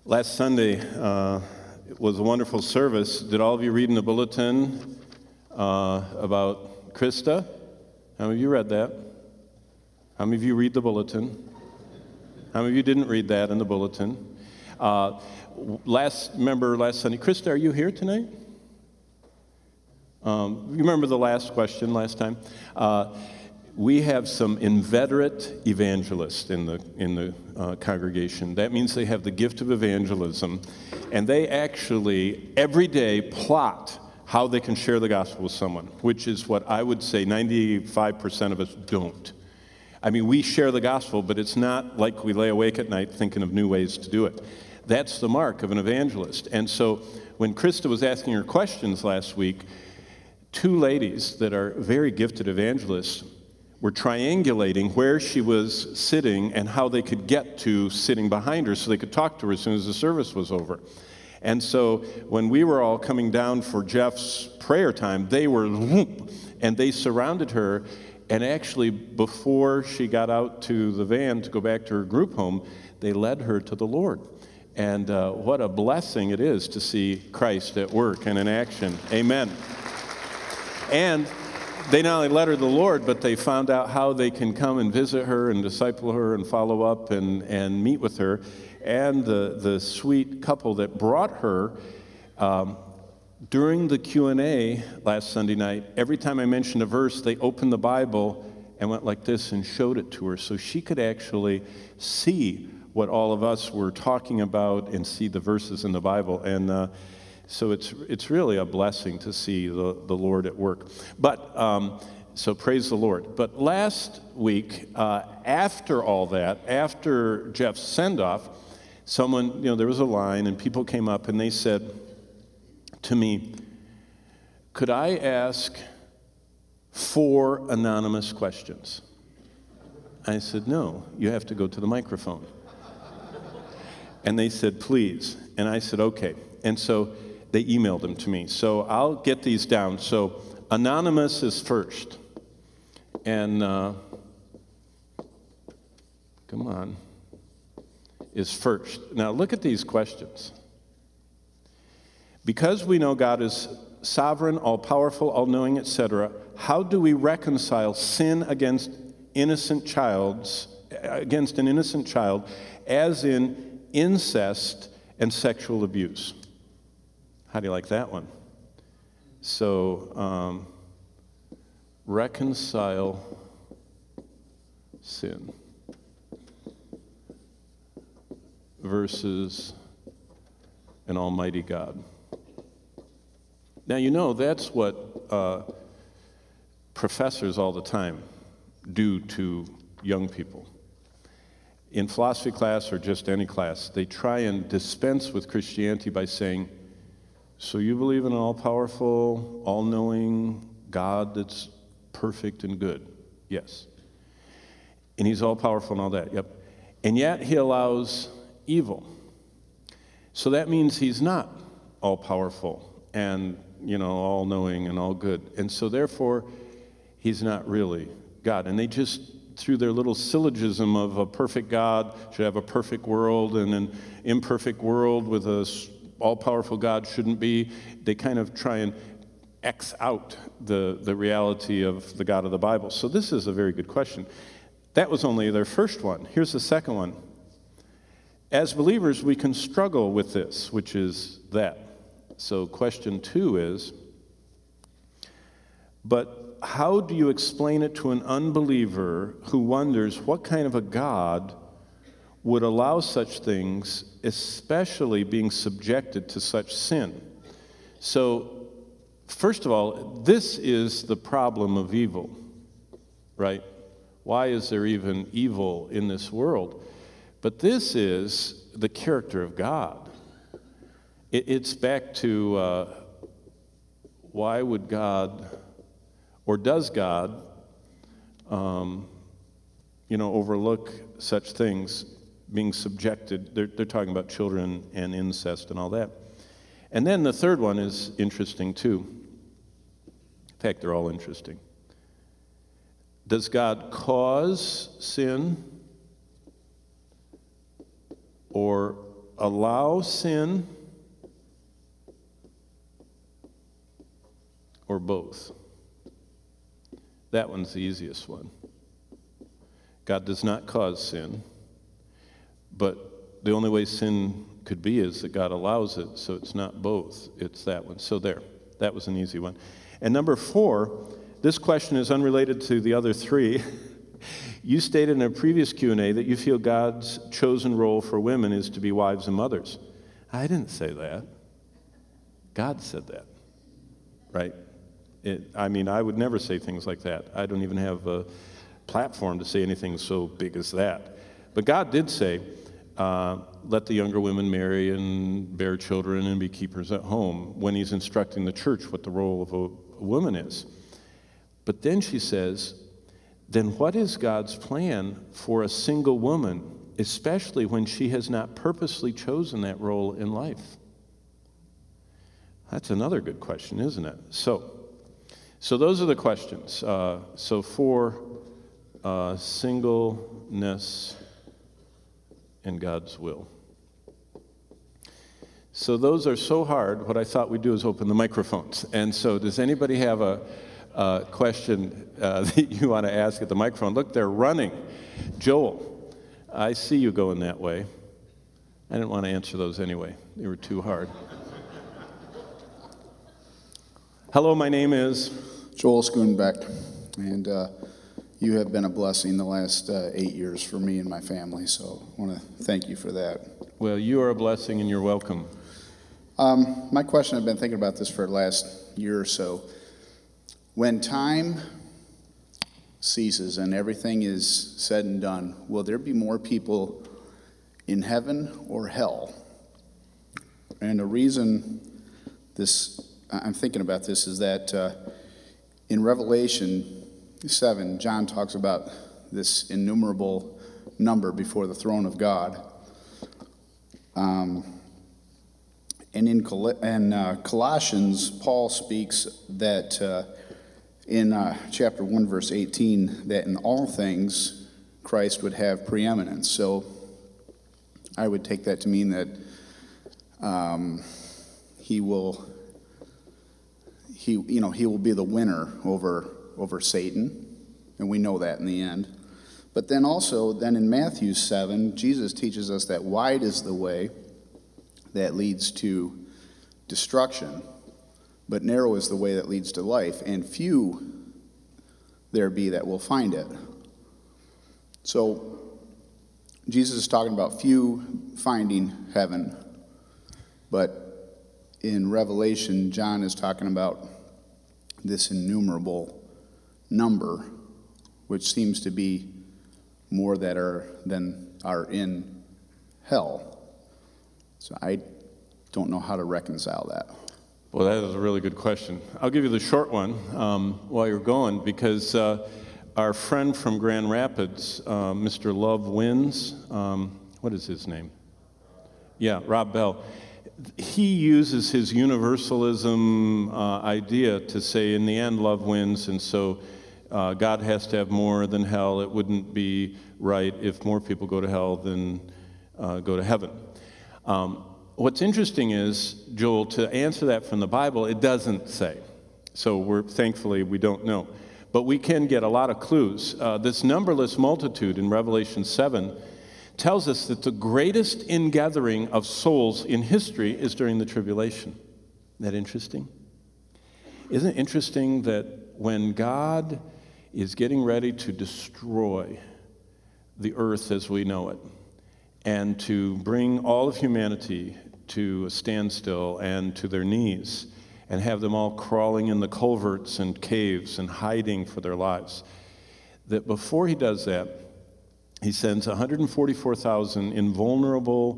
Last Sunday it was a wonderful service. Did all of you read in the bulletin about Krista? How many of you read that? How many of you read the bulletin? How many of you didn't read that in the bulletin? Last Sunday, Krista, are you here tonight? You remember the last question last time? We have some inveterate evangelists in the congregation. That means they have the gift of evangelism, and they actually every day plot how they can share the gospel with someone, which is what I would say 95% of us don't. I mean, we share the gospel, but it's not like we lay awake at night thinking of new ways to do it. That's the mark of an evangelist. And so when Krista was asking her questions last week, two ladies that are very gifted evangelists were triangulating where she was sitting and how they could get to sitting behind her so they could talk to her as soon as the service was over. And so when we were all coming down for Jeff's prayer time, they were whoop, and they surrounded her. And actually, before she got out to the van to go back to her group home, they led her to the Lord. And what a blessing it is to see Christ at work and in action. Amen. And they not only led her to the Lord, but they found out how they can come and visit her and disciple her and follow up and meet with her. And the sweet couple that brought her, during the Q&A last Sunday night, every time I mentioned a verse, they opened the Bible and went like this and showed it to her so she could actually see what all of us were talking about and see the verses in the Bible. And so it's really a blessing to see the Lord at work. But so praise the Lord. But last week, after all that, after Jeff's send-off, someone, there was a line and people came up and they said to me, could I ask 4 anonymous questions? I said, no, you have to go to the microphone. And they said, please. And I said, okay. And so they emailed them to me. So I'll get these down. So anonymous is first. And come on, is first. Now look at these questions. Because we know God is sovereign, all-powerful, all-knowing, etc., how do we reconcile sin against an innocent child, as in incest and sexual abuse? How do you like that one? So, reconcile sin versus an almighty God. Now, that's what professors all the time do to young people. In philosophy class or just any class, they try and dispense with Christianity by saying, so you believe in an all-powerful, all-knowing God that's perfect and good? Yes. And he's all-powerful and all that, yep. And yet he allows evil. So that means he's not all-powerful and, all-knowing and all good. And so therefore, he's not really God. And they just, through their little syllogism of a perfect God should have a perfect world and an imperfect world with a all-powerful God shouldn't be, they kind of try and X out the reality of the God of the Bible. So this is a very good question. That was only their first one. Here's the second one. As believers, we can struggle with this, which is that. So question 2 is, but how do you explain it to an unbeliever who wonders what kind of a God would allow such things, especially being subjected to such sin? So, first of all, this is the problem of evil, right? Why is there even evil in this world? But this is the character of God. It's back to why would God, or does God, overlook such things being subjected? They're talking about children and incest and all that. And then the third one is interesting too. In fact, they're all interesting. Does God cause sin or allow sin or both? That one's the easiest one. God does not cause sin, but the only way sin could be is that God allows it, so it's not both. It's that one. So there, that was an easy one. And number 4, this question is unrelated to the other 3. You stated in a previous Q&A that you feel God's chosen role for women is to be wives and mothers. I didn't say that. God said that, right? I would never say things like that. I don't even have a platform to say anything so big as that. But God did say, let the younger women marry and bear children and be keepers at home, when he's instructing the church what the role of a woman is. But then she says, then what is God's plan for a single woman, especially when she has not purposely chosen that role in life? That's another good question, isn't it? So those are the questions. So for singleness and God's will. So those are so hard, what I thought we'd do is open the microphones. And so does anybody have a question that you want to ask at the microphone? Look, they're running. Joel, I see you going that way. I didn't want to answer those anyway. They were too hard. Hello, my name is Joel Schoonbeck, and you have been a blessing the last 8 years for me and my family, so I want to thank you for that. Well, you are a blessing and you're welcome. My question, I've been thinking about this for the last year or so. When time ceases and everything is said and done, will there be more people in heaven or hell? And the reason I'm thinking about this is that in Revelation 7, John talks about this innumerable number before the throne of God. And in Colossians, Paul speaks that in chapter 1, verse 18, that in all things Christ would have preeminence. So I would take that to mean that he will be the winner over Satan, and we know that in the end. But then also, in Matthew 7, Jesus teaches us that wide is the way that leads to destruction, but narrow is the way that leads to life, and few there be that will find it. So Jesus is talking about few finding heaven, but in Revelation, John is talking about this innumerable number, which seems to be more than are in hell. So I don't know how to reconcile that. Well, that is a really good question. I'll give you the short one while you're going, because our friend from Grand Rapids, Mr. Love Wins, what is his name? Yeah, Rob Bell. He uses his universalism idea to say, in the end, love wins, and so God has to have more than hell. It wouldn't be right if more people go to hell than go to heaven. What's interesting is, Joel, to answer that from the Bible, it doesn't say. So thankfully, we don't know. But we can get a lot of clues. This numberless multitude in Revelation 7 tells us that the greatest ingathering of souls in history is during the tribulation. Isn't that interesting? Isn't it interesting that when God is getting ready to destroy the earth as we know it, and to bring all of humanity to a standstill and to their knees, and have them all crawling in the culverts and caves and hiding for their lives, that before he does that, he sends 144,000 invulnerable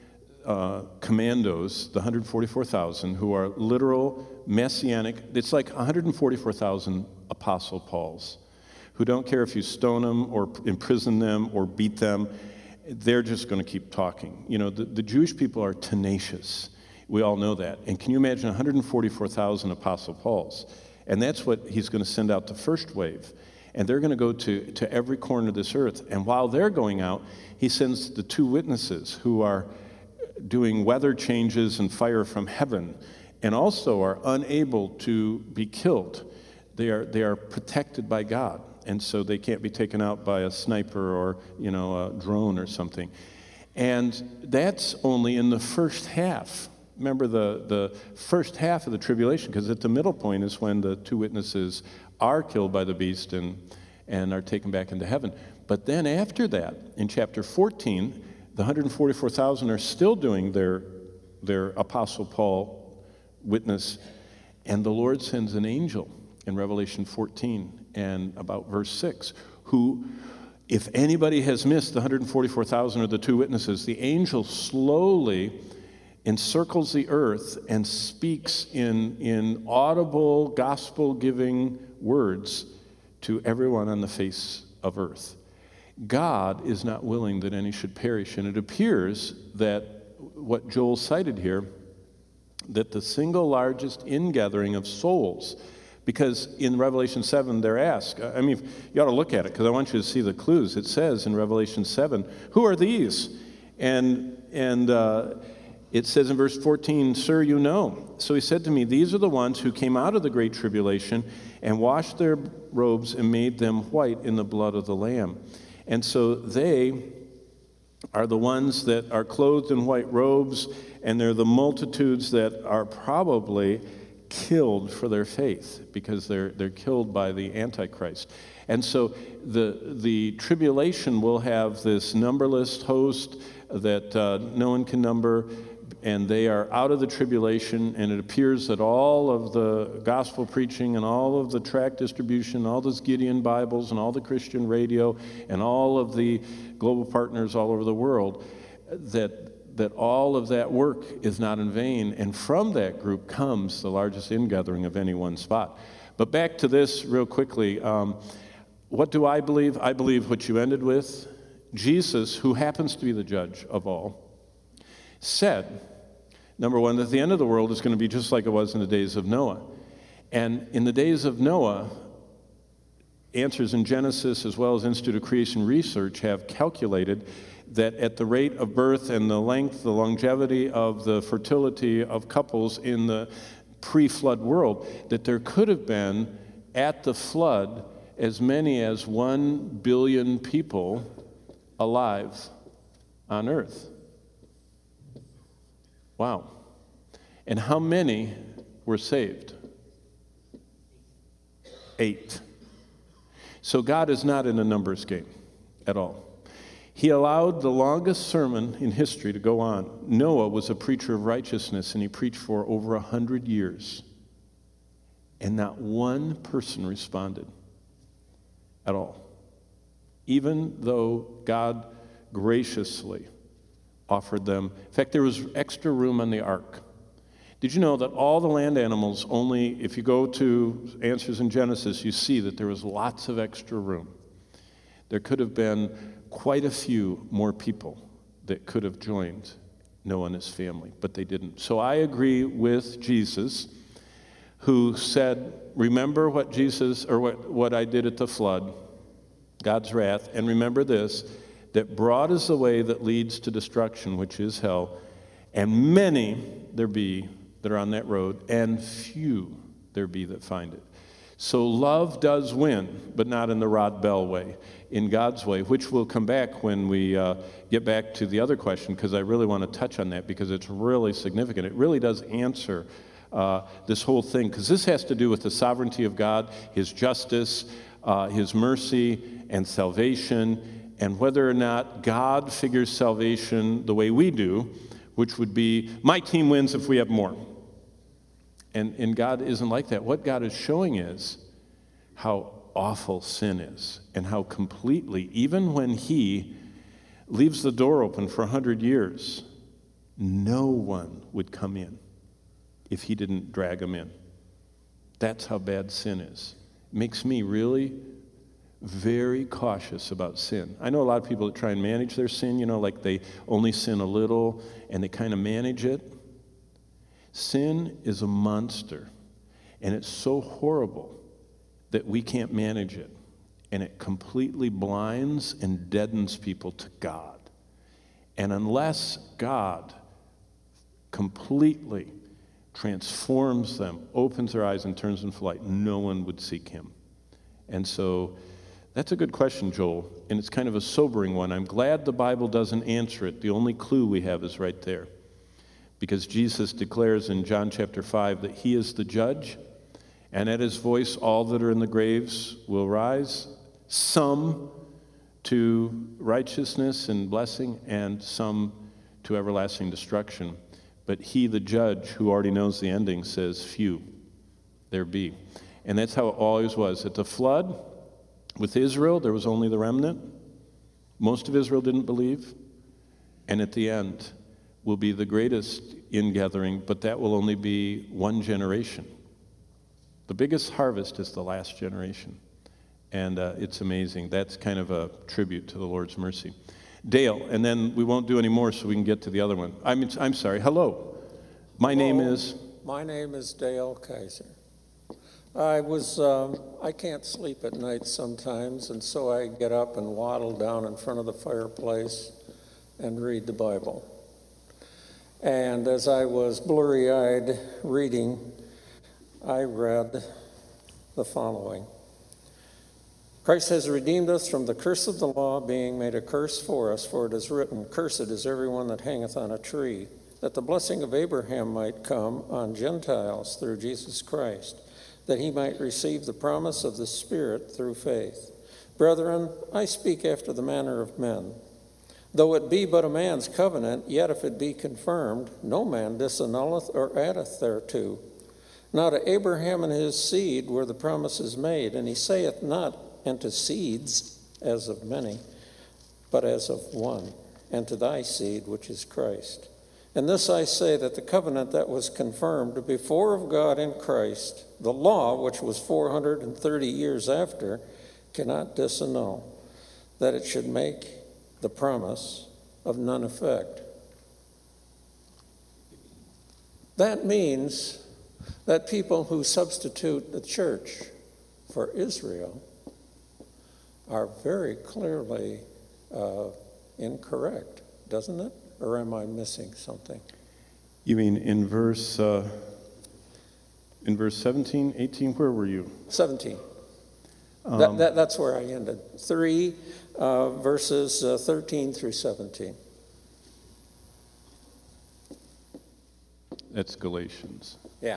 commandos, the 144,000 who are literal messianic. It's like 144,000 Apostle Pauls who don't care if you stone them or imprison them or beat them. They're just going to keep talking. You know, the Jewish people are tenacious. We all know that. And can you imagine 144,000 Apostle Pauls? And that's what he's going to send out the first wave. And they're going to go to every corner of this earth. And while they're going out, he sends the two witnesses who are doing weather changes and fire from heaven, and also are unable to be killed. They are protected by God, and so they can't be taken out by a sniper or a drone or something. And that's only in the first half. Remember the first half of the tribulation, because at the middle point is when the two witnesses are killed by the beast and are taken back into heaven. But then after that, in chapter 14, the 144,000 are still doing their Apostle Paul witness, and the Lord sends an angel in Revelation 14 and about verse 6, who, if anybody has missed the 144,000 or the two witnesses, the angel slowly encircles the earth and speaks in audible, gospel-giving words to everyone on the face of earth. God is not willing that any should perish, and it appears that what Joel cited here, that the single largest ingathering of souls, because in Revelation 7 they're asked, you ought to look at it because I want you to see the clues. It says in Revelation 7, who are these? And it says in verse 14, sir, you know. So he said to me, these are the ones who came out of the great tribulation and washed their robes and made them white in the blood of the Lamb. And so they are the ones that are clothed in white robes, and they're the multitudes that are probably killed for their faith because they're killed by the Antichrist. And so the tribulation will have this numberless host that no one can number, and they are out of the tribulation, and it appears that all of the gospel preaching and all of the tract distribution, all those Gideon Bibles and all the Christian radio and all of the global partners all over the world, that all of that work is not in vain, and from that group comes the largest ingathering of any one spot. But back to this real quickly. What do I believe? I believe what you ended with. Jesus, who happens to be the judge of all, said, number one, that the end of the world is going to be just like it was in the days of Noah. And in the days of Noah, Answers in Genesis as well as Institute of Creation Research have calculated that at the rate of birth and the length, the longevity of the fertility of couples in the pre-flood world, that there could have been, at the flood, as many as 1 billion people alive on earth. Wow. And how many were saved? 8. So God is not in a numbers game at all. He allowed the longest sermon in history to go on. Noah was a preacher of righteousness, and he preached for over 100 years. And not one person responded at all, even though God graciously offered them. In fact, there was extra room on the ark. Did you know that all the land animals only, if you go to Answers in Genesis, you see that there was lots of extra room. There could have been quite a few more people that could have joined Noah and his family, but they didn't. So I agree with Jesus, who said, remember what Jesus, or what I did at the flood, God's wrath, and remember this, that broad is the way that leads to destruction, which is hell, and many there be that are on that road, and few there be that find it. So love does win, but not in the Rod Bell way, in God's way, which will come back when we get back to the other question, because I really want to touch on that, because it's really significant. It really does answer this whole thing, because this has to do with the sovereignty of God, His justice, His mercy, and salvation, and whether or not God figures salvation the way we do, which would be, my team wins if we have more. And God isn't like that. What God is showing is how awful sin is, and how completely, even when He leaves the door open for 100 years, no one would come in if He didn't drag them in. That's how bad sin is. It makes me really very cautious about sin. I know a lot of people that try and manage their sin, like they only sin a little and they kind of manage it. Sin is a monster, and it's so horrible that we can't manage it, and it completely blinds and deadens people to God. And unless God completely transforms them, opens their eyes, and turns them to light, no one would seek him. And so that's a good question, Joel, and it's kind of a sobering one. I'm glad the Bible doesn't answer it. The only clue we have is right there. Because Jesus declares in John chapter 5 that he is the judge, and at his voice all that are in the graves will rise, some to righteousness and blessing, and some to everlasting destruction. But he, the judge, who already knows the ending, says, few there be. And that's how it always was. At the flood, with Israel, there was only the remnant. Most of Israel didn't believe. And at the end will be the greatest ingathering, but that will only be one generation. The biggest harvest is the last generation. And it's amazing. That's kind of a tribute to the Lord's mercy. Dale, and then we won't do any more so we can get to the other one. I'm sorry. Hello. My name is? My name is Dale Kaiser. I can't sleep at night sometimes, and so I get up and waddle down in front of the fireplace and read the Bible. And as I was blurry-eyed reading, I read the following. Christ has redeemed us from the curse of the law, being made a curse for us, for it is written, Cursed is everyone that hangeth on a tree, that the blessing of Abraham might come on Gentiles through Jesus Christ, that he might receive the promise of the Spirit through faith. Brethren, I speak after the manner of men. Though it be but a man's covenant, yet if it be confirmed, no man disannulleth or addeth thereto. Now to Abraham and his seed were the promises made, and he saith not, and to seeds as of many, but as of one, and to thy seed, which is Christ. And this I say, that the covenant that was confirmed before of God in Christ, the law, which was 430 years after, cannot disannul, that it should make the promise of none effect. That means that people who substitute the church for Israel are very clearly incorrect, doesn't it? Or am I missing something? You mean in verse 17, 18, where were you? 17. That's where I ended. 3 verses 13 through 17. That's Galatians. Yeah.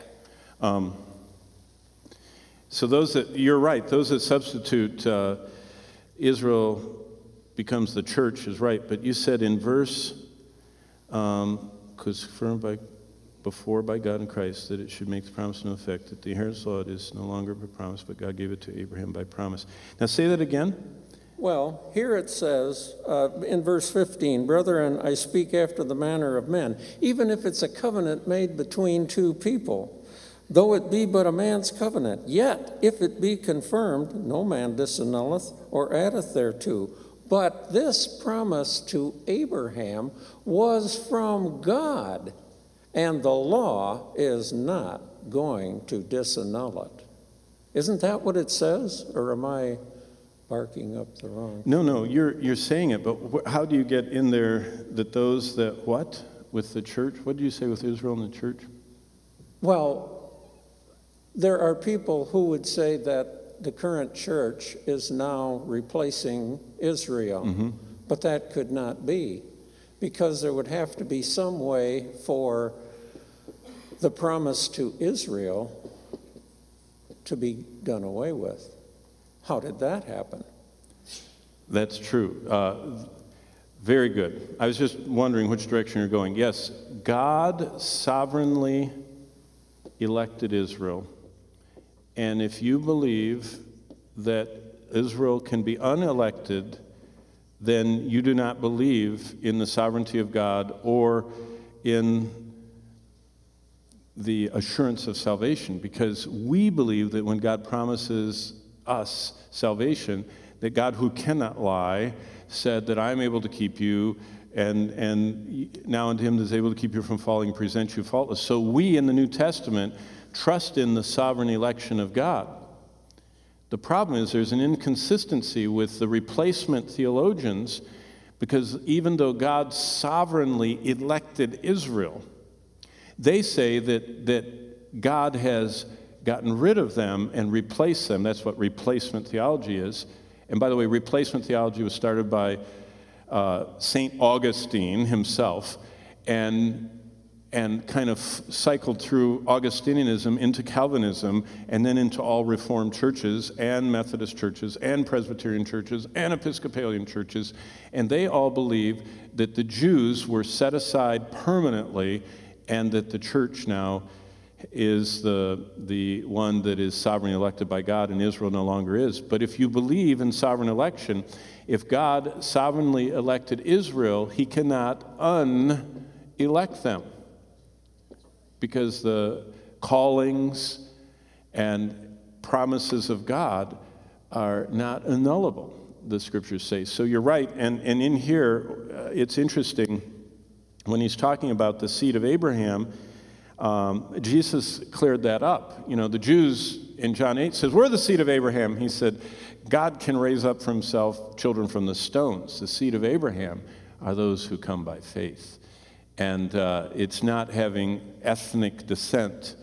So you're right, those that substitute Israel becomes the church is right, but you said in verse, because confirmed before by God in Christ, that it should make the promise no effect, that the inheritance law is no longer by promise, but God gave it to Abraham by promise. Now say that again. Well, here it says in verse 15, Brethren, I speak after the manner of men, even if it's a covenant made between two people. Though it be but a man's covenant, yet if it be confirmed, no man disannulleth or addeth thereto. But this promise to Abraham was from God, and the law is not going to disannul it. Isn't that what it says, or am I barking up the wrong? No, you're saying it, but how do you get in there that those that what? With the church? What do you say with Israel and the church? Well, there are people who would say that the current church is now replacing Israel, but that could not be, because there would have to be some way for the promise to Israel to be done away with. How did that happen? That's true. Very good. I was just wondering which direction you're going. Yes, God sovereignly elected Israel. And if you believe that Israel can be unelected, then you do not believe in the sovereignty of God or in the assurance of salvation, because we believe that when God promises us salvation, that God, who cannot lie, said that I'm able to keep you, and now unto him that is able to keep you from falling and present you faultless. So we in the New Testament trust in the sovereign election of God. The problem is there's an inconsistency with the replacement theologians, because even though God sovereignly elected Israel, They say that God has gotten rid of them and replaced them. That's what replacement theology is. And by the way, replacement theology was started by St. Augustine himself, and kind of cycled through Augustinianism into Calvinism, and then into all Reformed churches and Methodist churches and Presbyterian churches and Episcopalian churches. And they all believe that the Jews were set aside permanently, and that the church now is the one that is sovereignly elected by God, and Israel no longer is. But if you believe in sovereign election, if God sovereignly elected Israel, he cannot unelect them, because the callings and promises of God are not annullable, the scriptures say. So you're right, and in here, it's interesting, when he's talking about the seed of Abraham, Jesus cleared that up. You know, the Jews in John 8 says, we're the seed of Abraham. He said, God can raise up for himself children from the stones. The seed of Abraham are those who come by faith. And it's not having ethnic descent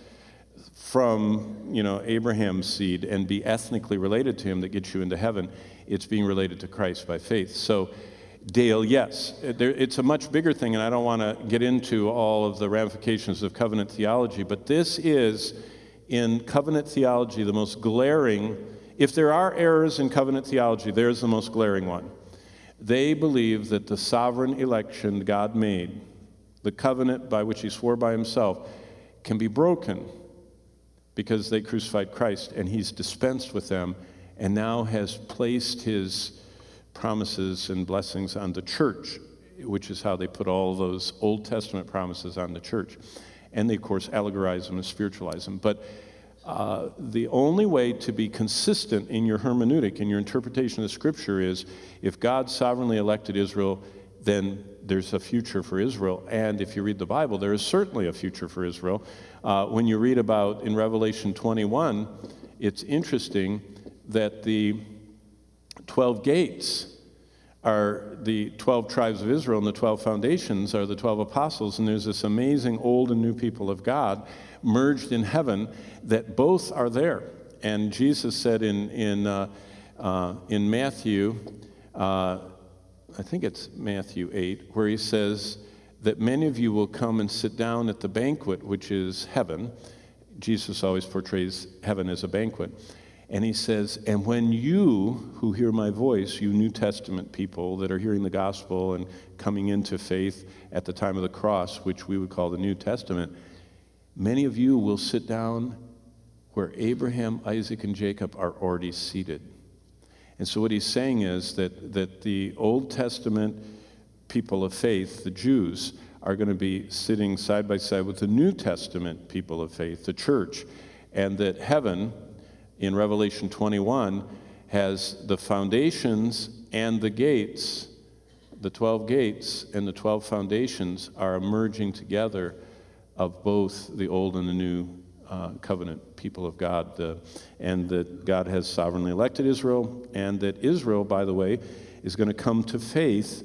from, Abraham's seed and be ethnically related to him that gets you into heaven. It's being related to Christ by faith. So, Dale, yes, it's a much bigger thing, and I don't want to get into all of the ramifications of covenant theology, but this is, in covenant theology, the most glaring. If there are errors in covenant theology, there's the most glaring one. They believe that the sovereign election God made, the covenant by which he swore by himself, can be broken because they crucified Christ, and he's dispensed with them and now has placed his promises and blessings on the church, which is how they put all those Old Testament promises on the church. And they, of course, allegorize them and spiritualize them. But the only way to be consistent in your hermeneutic, in your interpretation of the Scripture, is if God sovereignly elected Israel, then there's a future for Israel. And if you read the Bible, there is certainly a future for Israel. When you read about, in Revelation 21, it's interesting that the 12 gates are the 12 tribes of Israel, and the 12 foundations are the 12 apostles, and there's this amazing old and new people of God merged in heaven that both are there. And Jesus said in Matthew, I think it's Matthew 8, where he says that many of you will come and sit down at the banquet, which is heaven. Jesus always portrays heaven as a banquet. And he says, and when you who hear my voice, you New Testament people that are hearing the gospel and coming into faith at the time of the cross, which we would call the New Testament, many of you will sit down where Abraham, Isaac, and Jacob are already seated. And so what he's saying is that the Old Testament people of faith, the Jews, are going to be sitting side by side with the New Testament people of faith, the church, and that heaven, in Revelation 21, has the foundations and the gates, the 12 gates and the 12 foundations are emerging together of both the old and the new covenant people of God, and that God has sovereignly elected Israel, and that Israel, by the way, is going to come to faith.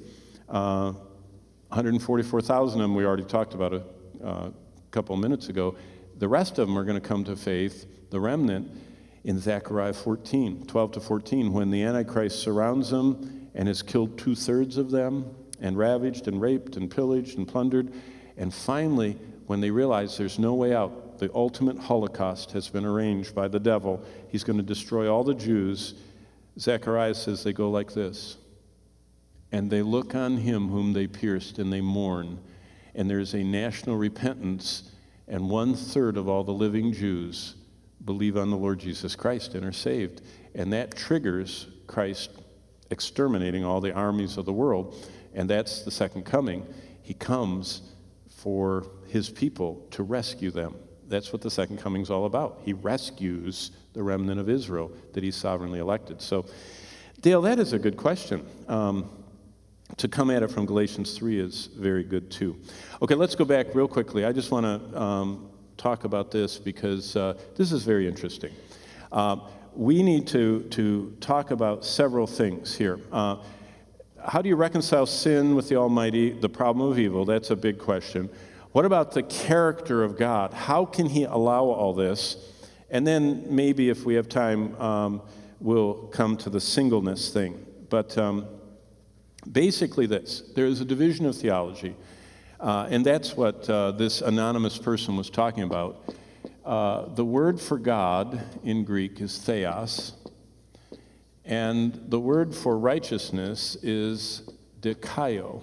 144,000 of them we already talked about a couple minutes ago. The rest of them are going to come to faith, the remnant, in Zechariah 14, 12 to 14, when the Antichrist surrounds them and has killed 2/3 of them and ravaged and raped and pillaged and plundered. And finally, when they realize there's no way out, the ultimate Holocaust has been arranged by the devil. He's going to destroy all the Jews. Zechariah says they go like this. And they look on him whom they pierced, and they mourn. And there's a national repentance, and 1/3 of all the living Jews believe on the Lord Jesus Christ and are saved. And that triggers Christ exterminating all the armies of the world. And that's the second coming. He comes for his people to rescue them. That's what the second coming is all about. He rescues the remnant of Israel that he's sovereignly elected. So, Dale, that is a good question. To come at it from Galatians 3 is very good too. Okay, let's go back real quickly. I just want to talk about this because this is very interesting. We need to talk about several things here. How do you reconcile sin with the Almighty, the problem of evil? That's a big question. What about the character of God? How can he allow all this? And then maybe if we have time, we'll come to the singleness thing. But basically this, there is a division of theology, and that's what this anonymous person was talking about. The word for God in Greek is theos, and the word for righteousness is dikaio.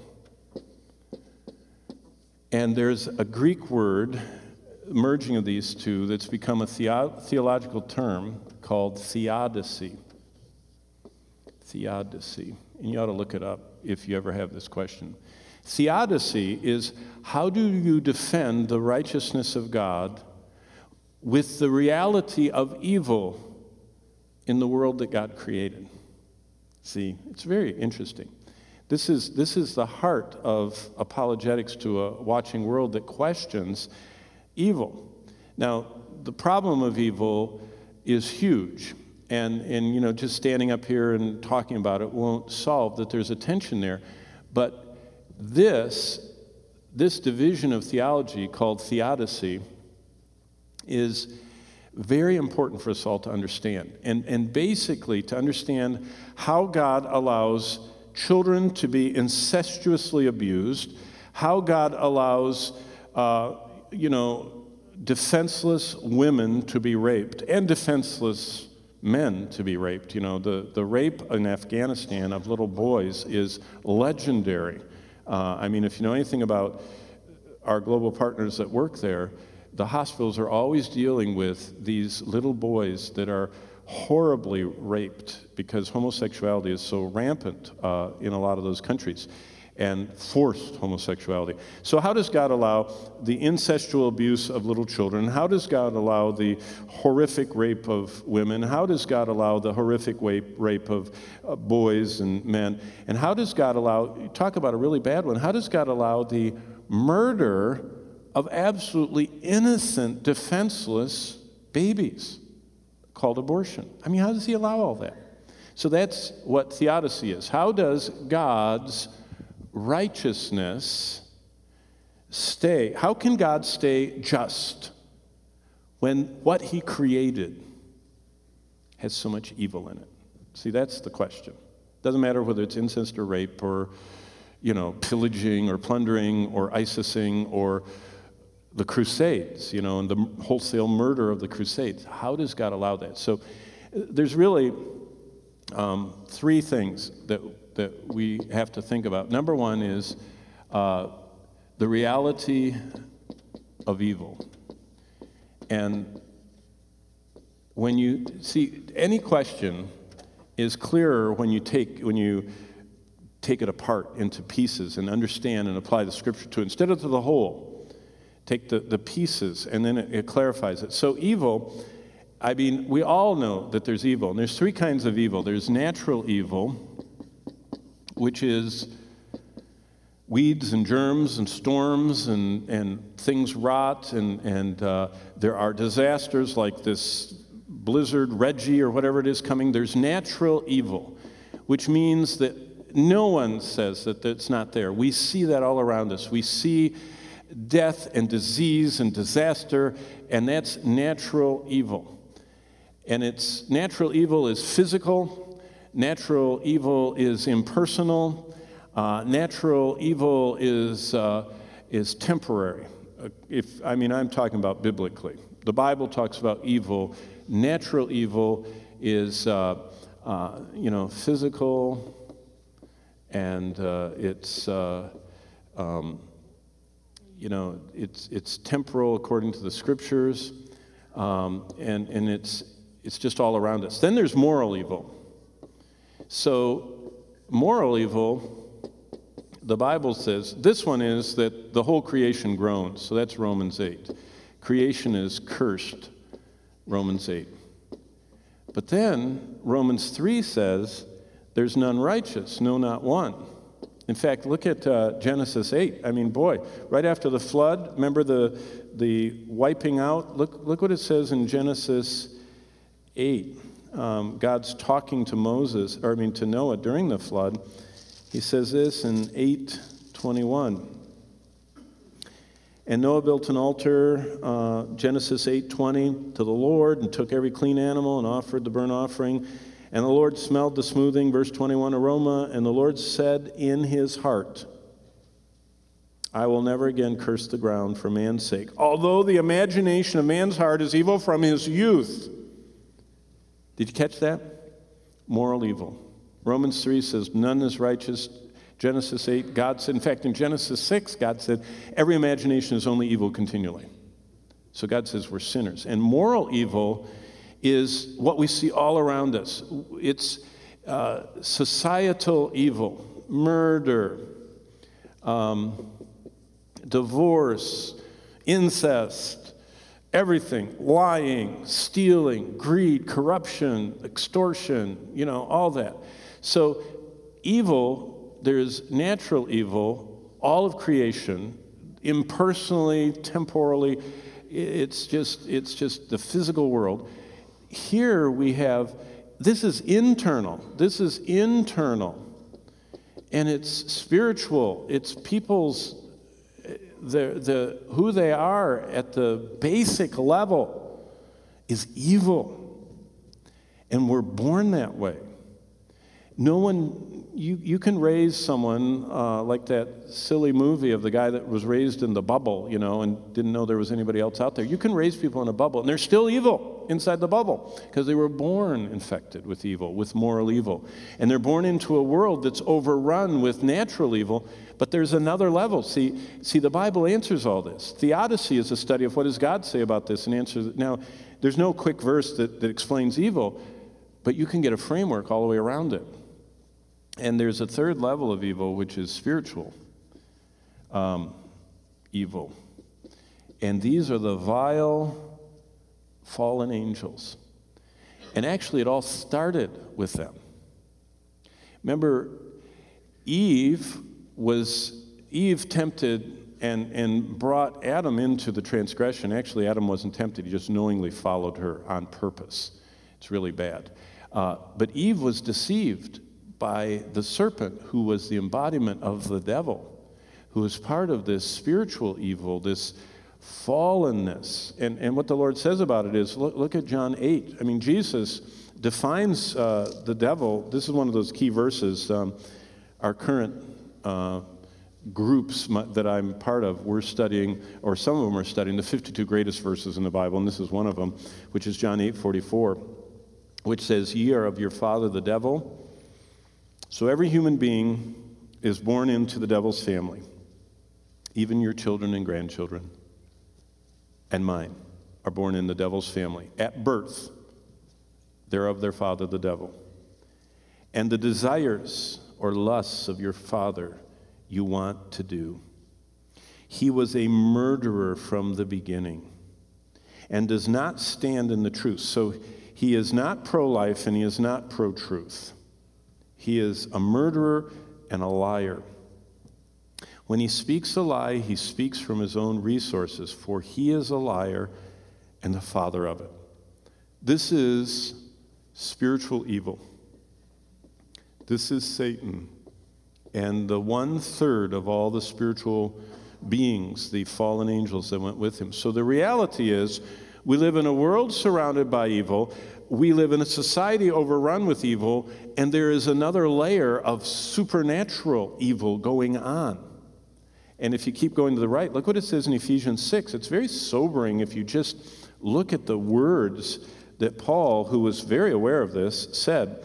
And there's a Greek word, merging of these two, that's become a theological term called theodicy. Theodicy. And you ought to look it up if you ever have this question. Theodicy is, how do you defend the righteousness of God with the reality of evil in the world that God created? See, it's very interesting. This is the heart of apologetics to a watching world that questions evil. Now, the problem of evil is huge, and you know, just standing up here and talking about it won't solve that. There's a tension there. But this division of theology called theodicy is very important for us all to understand. And basically to understand how God allows children to be incestuously abused, how God allows, defenseless women to be raped and defenseless men to be raped. You know, the rape in Afghanistan of little boys is legendary. I mean, if you know anything about our global partners that work there, the hospitals are always dealing with these little boys that are horribly raped because homosexuality is so rampant in a lot of those countries, and forced homosexuality. So how does God allow the incestual abuse of little children? How does God allow the horrific rape of women? How does God allow the horrific rape of boys and men? And how does God allow, talk about a really bad one, how does God allow the murder of absolutely innocent, defenseless babies called abortion? I mean, how does he allow all that? So that's what theodicy is. How does God's righteousness stay? How can God stay just when what he created has so much evil in it? See, that's the question. Doesn't matter whether it's incest or rape or, pillaging or plundering or ISISing or the Crusades, and the wholesale murder of the Crusades. How does God allow that? So there's really three things that we have to think about. Number one is the reality of evil. And when you see, any question is clearer when you take it apart into pieces and understand and apply the scripture to it instead of to the whole. Take the pieces, and then it clarifies it. So evil, I mean, we all know that there's evil. And there's three kinds of evil. There's natural evil, which is weeds and germs and storms and things rot. And there are disasters like this blizzard, Reggie, or whatever it is coming. There's natural evil, which means that no one says that it's not there. We see that all around us. We see death and disease and disaster, and that's natural evil. And it's natural evil is physical, natural evil is impersonal, natural evil is temporary. I'm talking about biblically. The Bible talks about evil. Natural evil is physical, and it's temporal according to the scriptures, and it's just all around us. Then there's moral evil. So moral evil, the Bible says, this one is that the whole creation groans. So that's Romans 8. Creation is cursed, Romans 8. But then Romans 3 says, there's none righteous, no, not one. In fact, look at Genesis 8. I mean, boy, right after the flood, remember the wiping out? Look what it says in Genesis 8. God's talking to to Noah during the flood. He says this in 8:21. And Noah built an altar, Genesis 8:20, to the Lord, and took every clean animal and offered the burnt offering. And the Lord smelled the smoothing, verse 21, aroma, and the Lord said in his heart, I will never again curse the ground for man's sake, although the imagination of man's heart is evil from his youth. Did you catch that? Moral evil. Romans 3 says, none is righteous. Genesis 8, God said, in fact, in Genesis 6, God said, every imagination is only evil continually. So God says we're sinners. And moral evil is what we see all around us. It's societal evil, murder, divorce, incest, everything, lying, stealing, greed, corruption, extortion, all that. So evil, there's natural evil, all of creation, impersonally, temporally, it's just the physical world. Here we have, this is internal, and it's spiritual, it's people's, who they are at the basic level is evil, and we're born that way. No one, you can raise someone like that silly movie of the guy that was raised in the bubble, and didn't know there was anybody else out there. You can raise people in a bubble, and they're still evil inside the bubble because they were born infected with evil, with moral evil. And they're born into a world that's overrun with natural evil, but there's another level. See, the Bible answers all this. Theodicy is a study of what does God say about this and answers it. Now, there's no quick verse that explains evil, but you can get a framework all the way around it. And there's a third level of evil, which is spiritual evil. And these are the vile, fallen angels. And actually, it all started with them. Remember, Eve tempted and brought Adam into the transgression. Actually, Adam wasn't tempted. He just knowingly followed her on purpose. It's really bad. But Eve was deceived by the serpent, who was the embodiment of the devil, who was part of this spiritual evil, this fallenness. And what the Lord says about it is, look at John 8. I mean, Jesus defines the devil. This is one of those key verses. Our current groups that I'm part of, we're studying, or some of them are studying, the 52 greatest verses in the Bible, and this is one of them, which is John 8:44, which says, ye are of your father the devil. So every human being is born into the devil's family, even your children and grandchildren and mine are born in the devil's family. At birth, they're of their father the devil. And the desires or lusts of your father you want to do. He was a murderer from the beginning and does not stand in the truth. So he is not pro-life and he is not pro-truth. He is a murderer and a liar. When he speaks a lie, he speaks from his own resources, for he is a liar and the father of it. This is spiritual evil. This is Satan and the 1/3 of all the spiritual beings, the fallen angels that went with him. So the reality is, we live in a world surrounded by evil. We live in a society overrun with evil, and there is another layer of supernatural evil going on. And if you keep going to the right, look what it says in Ephesians 6. It's very sobering if you just look at the words that Paul, who was very aware of this, said.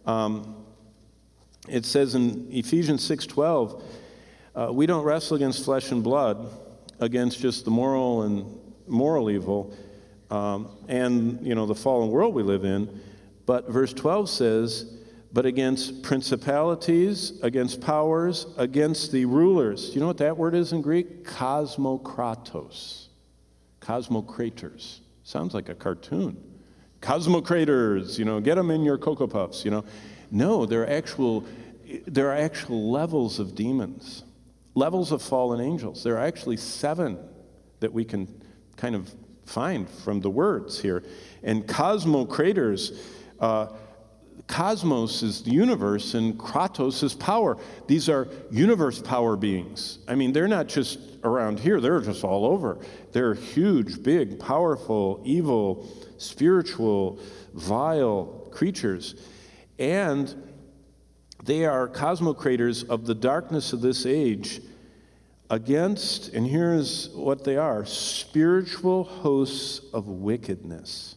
It says in Ephesians 6:12, we don't wrestle against flesh and blood, against just the moral evil, and the fallen world we live in. But verse 12 says, but against principalities, against powers, against the rulers. Do you know what that word is in Greek? Cosmokratos. Cosmocrators. Sounds like a cartoon. Cosmocrators, get them in your Cocoa Puffs, No, there are actual levels of demons, levels of fallen angels. There are actually 7 that we can kind of find from the words here. And cosmocrators, Cosmos is the universe, and Kratos is power. These are universe power beings. I mean, they're not just around here, they're just all over. They're huge, big, powerful, evil, spiritual, vile creatures. And they are cosmocrators of the darkness of this age against, and here's what they are, spiritual hosts of wickedness.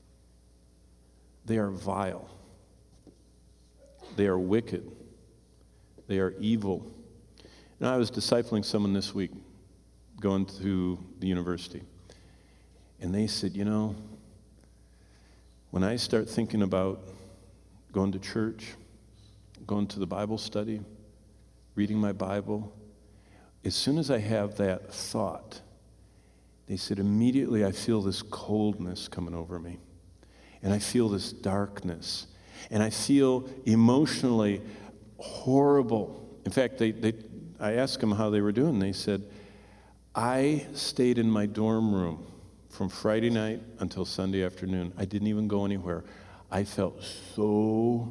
They are vile. They are wicked. They are evil. Now, I was discipling someone this week, going to the university, and they said, you know, when I start thinking about going to church, going to the Bible study, reading my Bible, as soon as I have that thought, they said, immediately I feel this coldness coming over me, and I feel this darkness. And I feel emotionally horrible. In fact, I asked them how they were doing. They said, I stayed in my dorm room from Friday night until Sunday afternoon. I didn't even go anywhere. I felt so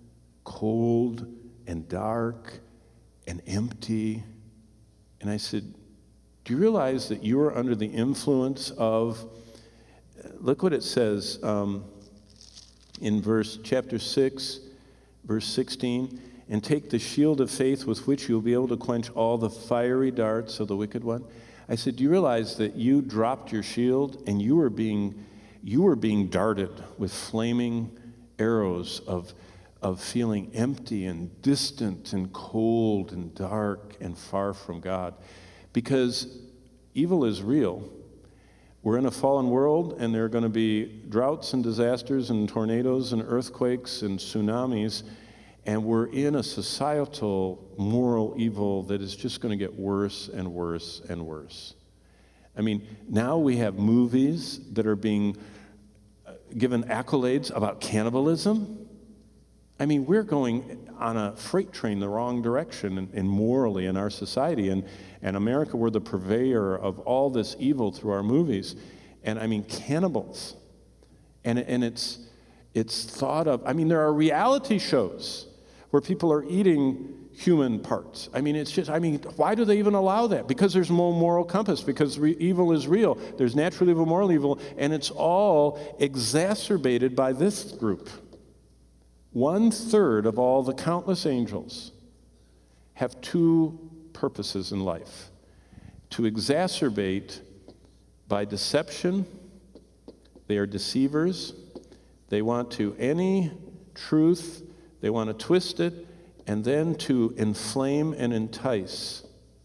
cold and dark and empty. And I said, do you realize that you are under the influence of, look what it says, in chapter 6, verse 16, and take the shield of faith with which you'll be able to quench all the fiery darts of the wicked one. I said, do you realize that you dropped your shield and you were being darted with flaming arrows of feeling empty and distant and cold and dark and far from God? Because evil is real. We're in a fallen world, and there are going to be droughts and disasters and tornadoes and earthquakes and tsunamis, and we're in a societal moral evil that is just going to get worse and worse and worse. I mean, now we have movies that are being given accolades about cannibalism. I mean, we're going on a freight train the wrong direction and morally in our society. And America, we're the purveyor of all this evil through our movies. And I mean, cannibals. And it's thought of, I mean, there are reality shows where people are eating human parts. I mean, why do they even allow that? Because there's no moral compass, because evil is real. There's natural evil, moral evil, and it's all exacerbated by this group. 1/3 of all the countless angels have two purposes in life: to exacerbate by deception. They are deceivers. They want to any truth, they want to twist it, and then to inflame and entice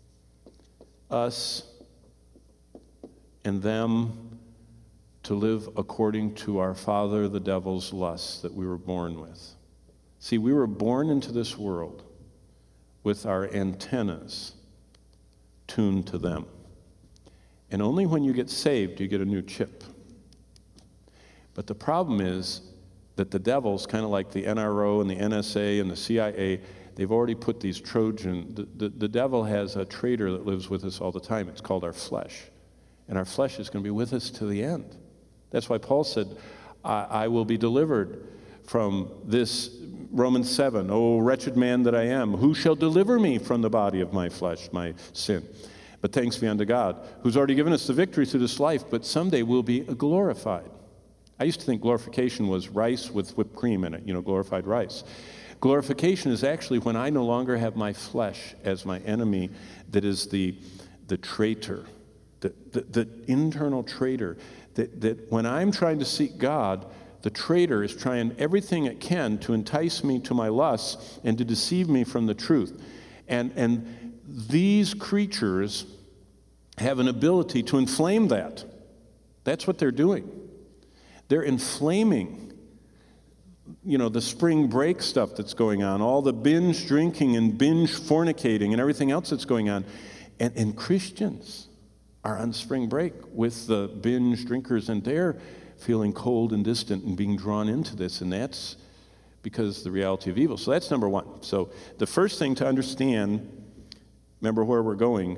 us and them to live according to our father, the devil's lusts that we were born with. See, we were born into this world with our antennas tuned to them. And only when you get saved do you get a new chip. But the problem is that the devil's kind of like the NRO and the NSA and the CIA. They've already put these Trojan. The devil has a traitor that lives with us all the time. It's called our flesh. And our flesh is going to be with us to the end. That's why Paul said, I will be delivered from this. Romans 7, "O wretched man that I am, who shall deliver me from the body of my flesh, my sin? But thanks be unto God, who's already given us the victory through this life, but someday we'll be glorified." I used to think glorification was rice with whipped cream in it, glorified rice. Glorification is actually when I no longer have my flesh as my enemy, that is the traitor, the internal traitor, that when I'm trying to seek God, the traitor is trying everything it can to entice me to my lusts and to deceive me from the truth. And these creatures have an ability to inflame that. That's what they're doing. They're inflaming, the spring break stuff that's going on, all the binge drinking and binge fornicating and everything else that's going on. And Christians are on spring break with the binge drinkers, and they're feeling cold and distant and being drawn into this, and that's because the reality of evil. So that's number one. So the first thing to understand, remember where we're going,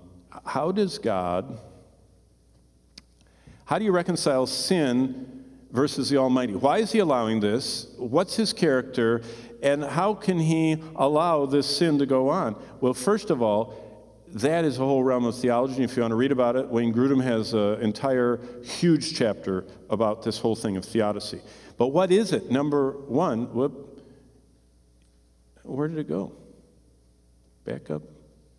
how do you reconcile sin versus the Almighty. Why is he allowing this? What's his character? And how can he allow this sin to go on? Well, first of all, that is a whole realm of theology. If you want to read about it, Wayne Grudem has an entire huge chapter about this whole thing of theodicy. But what is it? Number one, where did it go? Back up.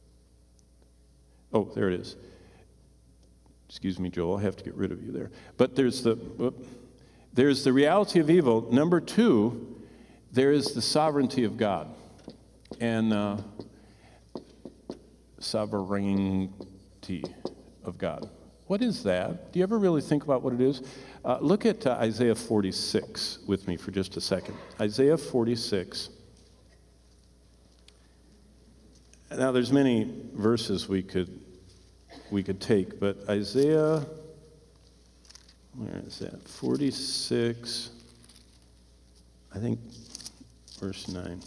Oh, there it is. Excuse me, Joel, I have to get rid of you there. But there's the reality of evil. Number two, there is the sovereignty of God. And sovereignty of God. What is that? Do you ever really think about what it is? Look at Isaiah 46 with me for just a second. Isaiah 46. Now, there's many verses we could take, but Isaiah, where is that? 46, I think, verse 9.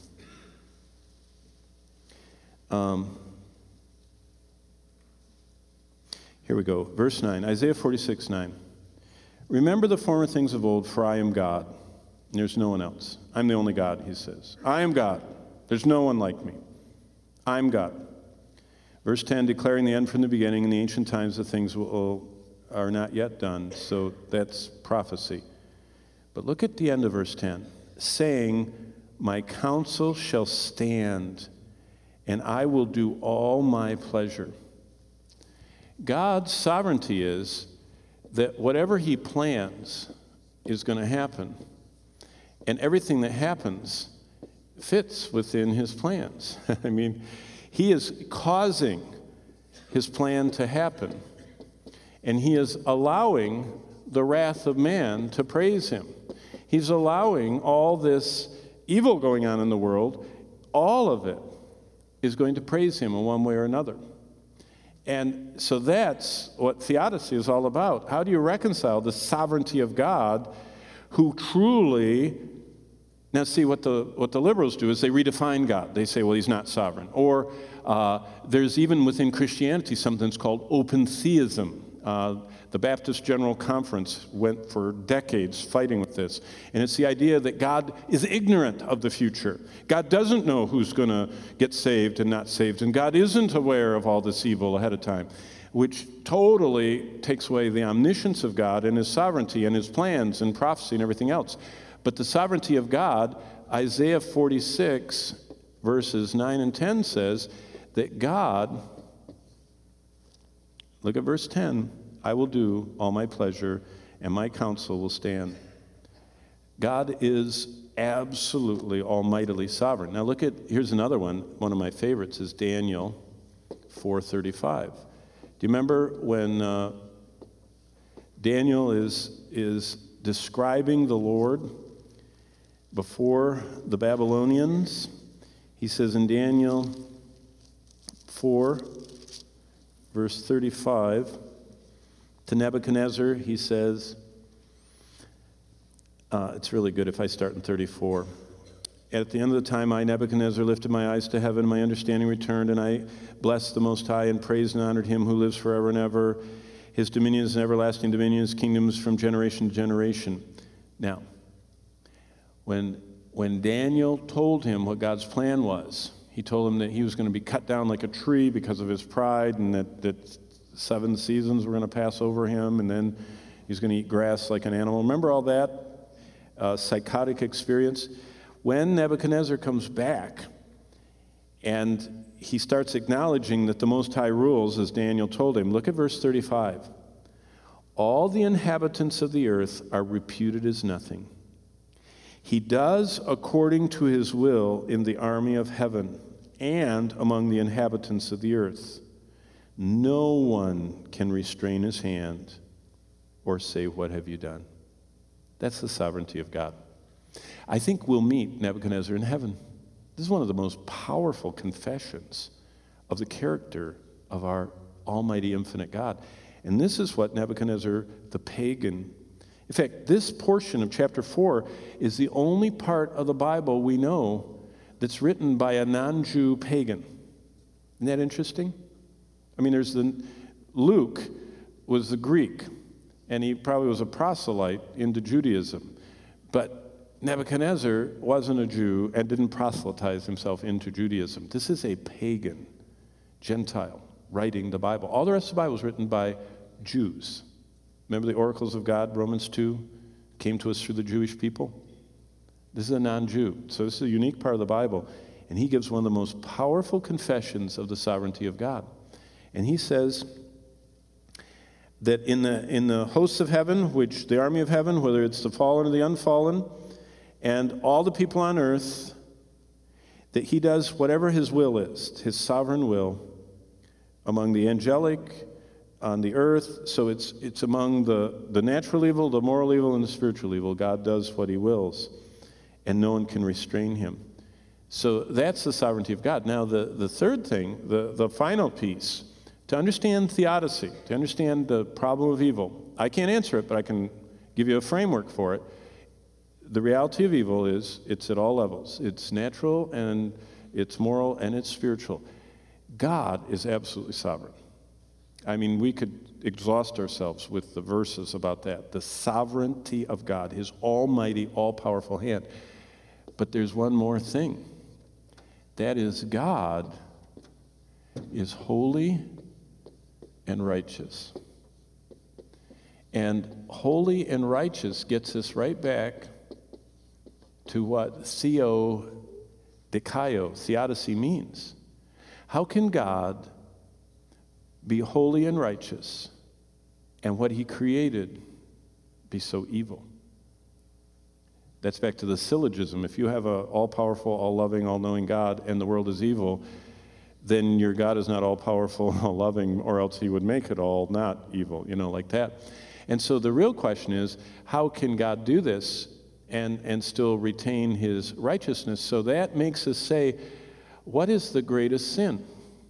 Here we go, verse 9, Isaiah 46, 9. Remember the former things of old, for I am God. There's no one else. I'm the only God, he says. I am God. There's no one like me. I'm God. Verse 10, declaring the end from the beginning, in the ancient times the things are not yet done. So that's prophecy. But look at the end of verse 10. Saying, my counsel shall stand, and I will do all my pleasure. God's sovereignty is that whatever he plans is going to happen. And everything that happens fits within his plans. I mean, he is causing his plan to happen. And he is allowing the wrath of man to praise him. He's allowing all this evil going on in the world. All of it is going to praise him in one way or another. And so that's what theodicy is all about. How do you reconcile the sovereignty of God who truly... Now, see, what the liberals do is they redefine God. They say, well, he's not sovereign. Or there's even within Christianity something that's called open theism. The Baptist General Conference went for decades fighting with this. And it's the idea that God is ignorant of the future. God doesn't know who's going to get saved and not saved. And God isn't aware of all this evil ahead of time, which totally takes away the omniscience of God and his sovereignty and his plans and prophecy and everything else. But the sovereignty of God, Isaiah 46, verses 9 and 10 says that God, look at verse 10, I will do all my pleasure and my counsel will stand. God is absolutely almightily sovereign. Now look at, here's another one of my favorites is Daniel 4:35. Do you remember when Daniel is describing the Lord before the Babylonians? He says in Daniel 4, verse 35, to Nebuchadnezzar, he says, it's really good if I start in 34. At the end of the time, I, Nebuchadnezzar, lifted my eyes to heaven, my understanding returned, and I blessed the Most High and praised and honored him who lives forever and ever. His dominion is an everlasting dominion, his kingdoms from generation to generation. Now, when Daniel told him what God's plan was, he told him that he was going to be cut down like a tree because of his pride, and that 7 seasons were going to pass over him, and then he's going to eat grass like an animal. Remember all that psychotic experience? When Nebuchadnezzar comes back and he starts acknowledging that the Most High rules, as Daniel told him, look at verse 35. All the inhabitants of the earth are reputed as nothing. He does according to his will in the army of heaven and among the inhabitants of the earth. No one can restrain his hand or say, what have you done? That's the sovereignty of God. I think we'll meet Nebuchadnezzar in heaven. This is one of the most powerful confessions of the character of our almighty infinite God. And this is what Nebuchadnezzar, the pagan. In fact, this portion of chapter 4 is the only part of the Bible we know that's written by a non-Jew pagan. Isn't that interesting? I mean, Luke was the Greek, and he probably was a proselyte into Judaism. But Nebuchadnezzar wasn't a Jew and didn't proselytize himself into Judaism. This is a pagan, Gentile, writing the Bible. All the rest of the Bible was written by Jews. Remember the oracles of God, Romans 2, came to us through the Jewish people? This is a non-Jew. So this is a unique part of the Bible. And he gives one of the most powerful confessions of the sovereignty of God. And he says that in the hosts of heaven, which the army of heaven, whether it's the fallen or the unfallen, and all the people on earth, that he does whatever his will is, his sovereign will, among the angelic, on the earth. So it's among the natural evil, the moral evil, and the spiritual evil. God does what he wills, and no one can restrain him. So that's the sovereignty of God. Now, the third thing, the final piece, to understand theodicy, to understand the problem of evil, I can't answer it, but I can give you a framework for it. The reality of evil is it's at all levels. It's natural, and it's moral, and it's spiritual. God is absolutely sovereign. I mean, we could exhaust ourselves with the verses about that. The sovereignty of God, his almighty, all-powerful hand. But there's one more thing. That is, God is holy and righteous. And holy and righteous gets us right back to what theodikaio, theodicy means. How can God be holy and righteous and what he created be so evil? That's back to the syllogism. If you have an all-powerful, all-loving, all-knowing God and the world is evil, then your God is not all-powerful, all-loving, or else he would make it all not evil, like that. And so the real question is, how can God do this and still retain his righteousness? So that makes us say, what is the greatest sin?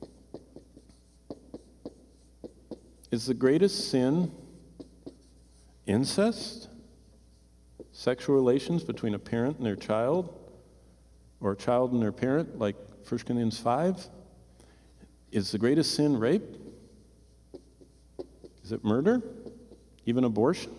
Is the greatest sin incest? Sexual relations between a parent and their child? Or a child and their parent, like 1 Corinthians 5? Is the greatest sin rape? Is it murder? Even abortion?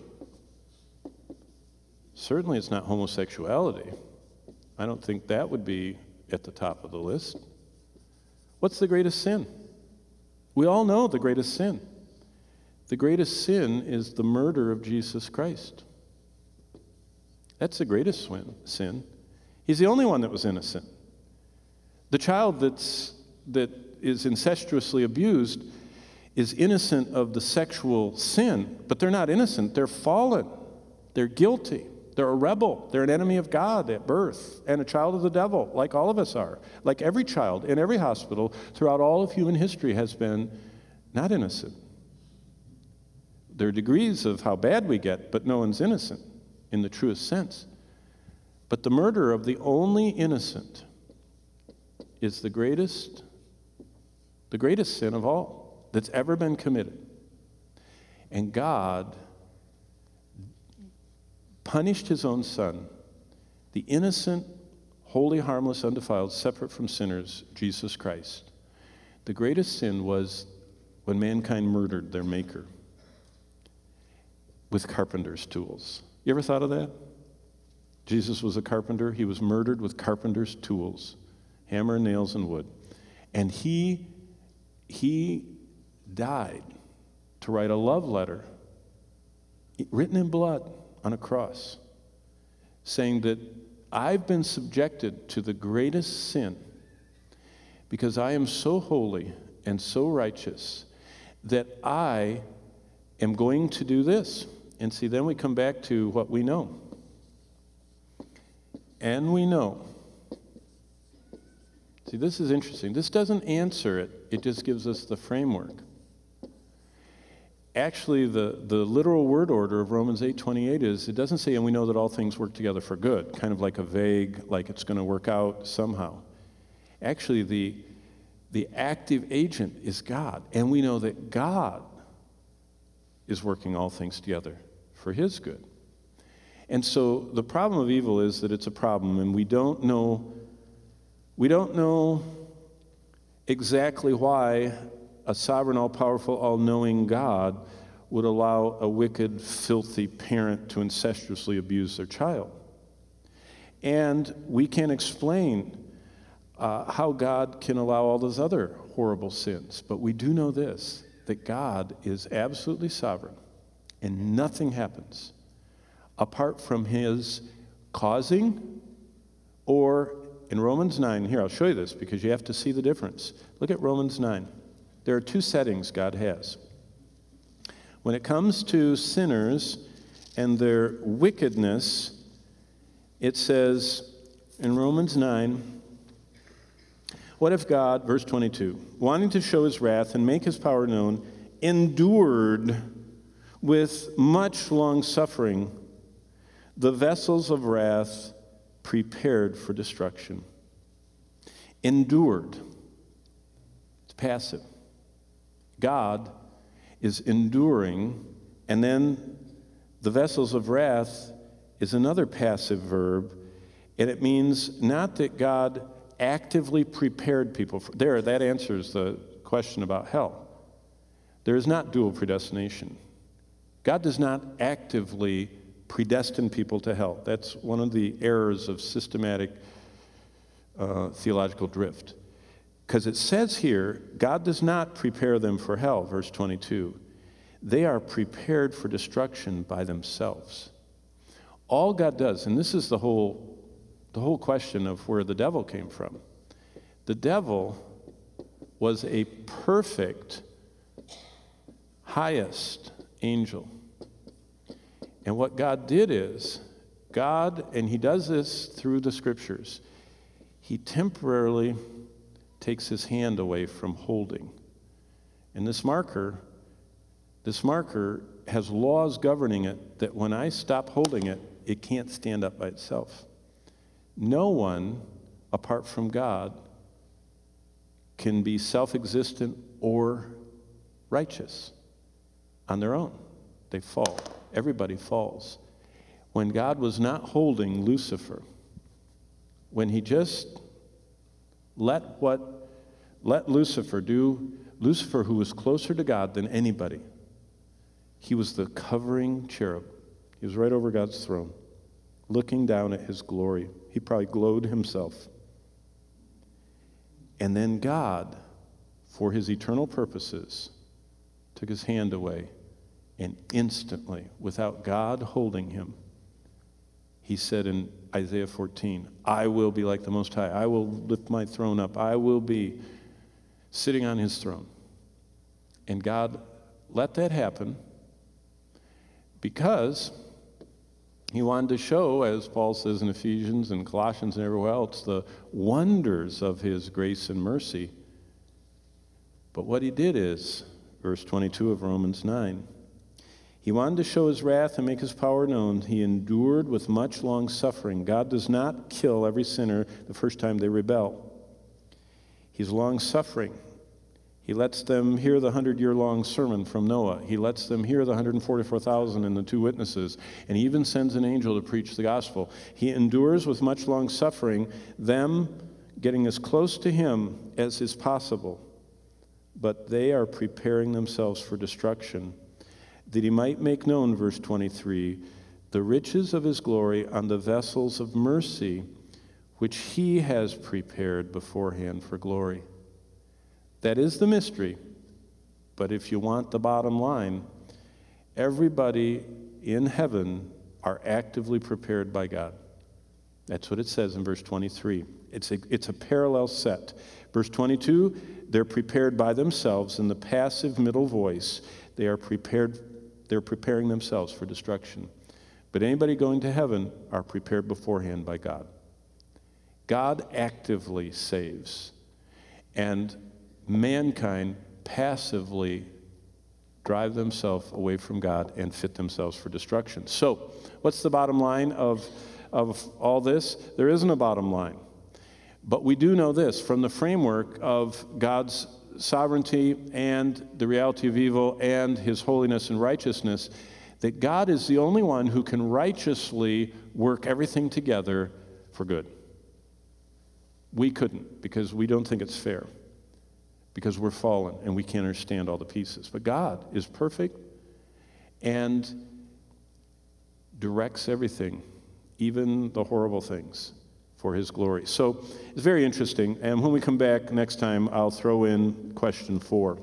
Certainly it's not homosexuality. I don't think that would be at the top of the list. What's the greatest sin? We all know the greatest sin. The greatest sin is the murder of Jesus Christ. That's the greatest sin. He's the only one that was innocent. The child that is incestuously abused is innocent of the sexual sin, but they're not innocent. They're fallen. They're guilty. They're a rebel. They're an enemy of God at birth and a child of the devil, like all of us are. Like every child in every hospital throughout all of human history has been not innocent. There are degrees of how bad we get, but no one's innocent in the truest sense. But the murder of the only innocent is the greatest sin of all that's ever been committed. And God punished his own son, the innocent, holy, harmless, undefiled, separate from sinners, Jesus Christ. The greatest sin was when mankind murdered their maker with carpenter's tools. You ever thought of that? Jesus was a carpenter. He was murdered with carpenter's tools, hammer, nails, and wood. And he died to write a love letter written in blood on a cross, saying that I've been subjected to the greatest sin because I am so holy and so righteous that I am going to do this. And see, then we come back to what we know. And we know. See, this is interesting. This doesn't answer it. It just gives us the framework. Actually, the literal word order of Romans 8:28 is, it doesn't say, and we know that all things work together for good, kind of like a vague, like it's going to work out somehow. Actually, the active agent is God, and we know that God is working all things together for his good. And so the problem of evil is that it's a problem, and we don't know exactly why a sovereign, all-powerful, all-knowing God would allow a wicked, filthy parent to incestuously abuse their child. And we can't explain how God can allow all those other horrible sins. But we do know this, that God is absolutely sovereign, and nothing happens apart from his causing, or in Romans 9, here, I'll show you this because you have to see the difference. Look at Romans 9. There are two settings God has. When it comes to sinners and their wickedness, it says in Romans 9, what if God, verse 22, wanting to show his wrath and make his power known, endured with much long suffering the vessels of wrath prepared for destruction? Endured. It's passive. God is enduring, and then the vessels of wrath is another passive verb, and it means not that God actively prepared people for, that answers the question about hell. There is not dual predestination. God does not actively predestine people to hell. That's one of the errors of systematic theological drift. Because it says here, God does not prepare them for hell, verse 22. They are prepared for destruction by themselves. All God does, and this is the whole question of where the devil came from. The devil was a perfect, highest angel. And what God did is, and he does this through the scriptures, he temporarily takes his hand away from holding. And this marker has laws governing it that when I stop holding it, it can't stand up by itself. No one, apart from God, can be self-existent or righteous on their own. They fall. Everybody falls. When God was not holding Lucifer, when he just let Lucifer do, Lucifer, who was closer to God than anybody, he was the covering cherub. He was right over God's throne, looking down at his glory. He probably glowed himself. And then God, for his eternal purposes, took his hand away, and instantly, without God holding him, he said in Isaiah 14, I will be like the Most High. I will lift my throne up. I will be sitting on his throne. And God let that happen because he wanted to show, as Paul says in Ephesians and Colossians and everywhere else, the wonders of his grace and mercy. But what he did is, verse 22 of Romans 9, he wanted to show his wrath and make his power known. He endured with much long suffering. God does not kill every sinner the first time they rebel. He's long-suffering. He lets them hear the 100-year-long sermon from Noah. He lets them hear the 144,000 and the two witnesses. And he even sends an angel to preach the gospel. He endures with much long suffering, them getting as close to him as is possible. But they are preparing themselves for destruction, that he might make known, verse 23, the riches of his glory on the vessels of mercy, which he has prepared beforehand for glory. That is the mystery. But if you want the bottom line, everybody in heaven are actively prepared by God. That's what it says in verse 23. It's a parallel set. Verse 22, they're prepared by themselves in the passive middle voice. They're preparing themselves for destruction. But anybody going to heaven are prepared beforehand by God. God actively saves, and mankind passively drive themselves away from God and fit themselves for destruction. So, what's the bottom line of all this? There isn't a bottom line. But we do know this from the framework of God's sovereignty and the reality of evil and his holiness and righteousness, that God is the only one who can righteously work everything together for good. We couldn't, because we don't think it's fair, because we're fallen and we can't understand all the pieces. But God is perfect, and directs everything, even the horrible things, for his glory. So it's very interesting. And when we come back next time, I'll throw in question 4.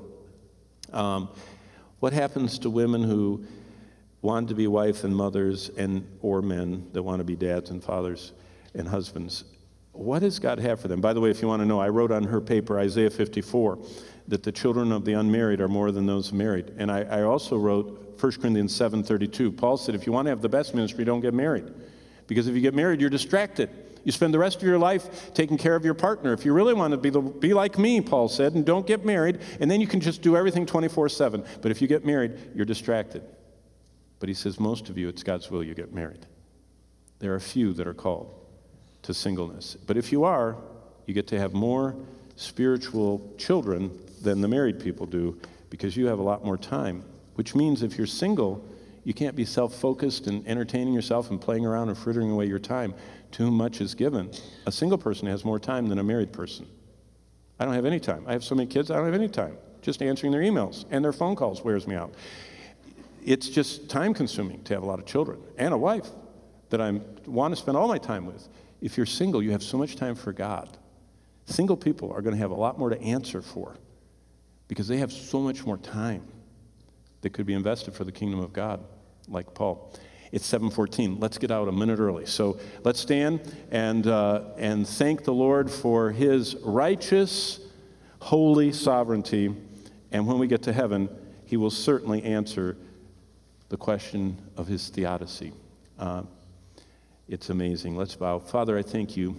What happens to women who want to be wives and mothers, or men that want to be dads and fathers and husbands? What does God have for them? By the way, if you want to know, I wrote on her paper, Isaiah 54, that the children of the unmarried are more than those married. And I also wrote 1 Corinthians 7:32. Paul said, if you want to have the best ministry, don't get married. Because if you get married, you're distracted. You spend the rest of your life taking care of your partner. If you really want to be like me, Paul said, and don't get married, and then you can just do everything 24/7. But if you get married, you're distracted. But he says, most of you, it's God's will you get married. There are few that are called to singleness. But if you are, you get to have more spiritual children than the married people do, because you have a lot more time. Which means if you're single, you can't be self-focused and entertaining yourself and playing around and frittering away your time. To whom much is given. A single person has more time than a married person. I don't have any time. I have so many kids, I don't have any time. Just answering their emails and their phone calls wears me out. It's just time-consuming to have a lot of children and a wife that I want to spend all my time with. If you're single, you have so much time for God. Single people are going to have a lot more to answer for because they have so much more time that could be invested for the kingdom of God, like Paul. It's 7:14. Let's get out a minute early. So let's stand and thank the Lord for his righteous, holy sovereignty. And when we get to heaven, he will certainly answer the question of his theodicy. It's amazing. Let's bow. Father, I thank you.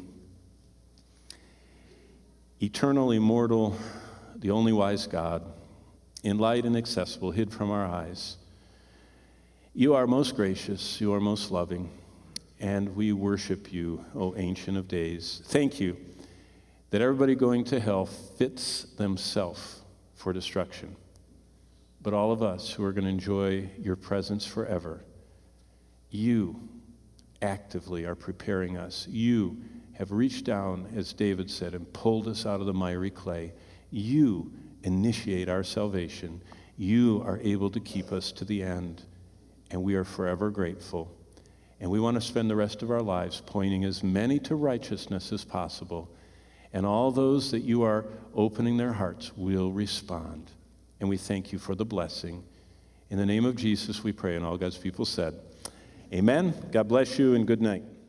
Eternal, immortal, the only wise God, in light and accessible, hid from our eyes. You are most gracious, you are most loving, and we worship you, O Ancient of Days. Thank you that everybody going to hell fits themselves for destruction. But all of us who are going to enjoy your presence forever, you actively are preparing us. You have reached down, as David said, and pulled us out of the miry clay. You initiate our salvation. You are able to keep us to the end. And we are forever grateful. And we want to spend the rest of our lives pointing as many to righteousness as possible. And all those that you are opening their hearts will respond. And we thank you for the blessing. In the name of Jesus we pray, and all God's people said, amen. God bless you and good night.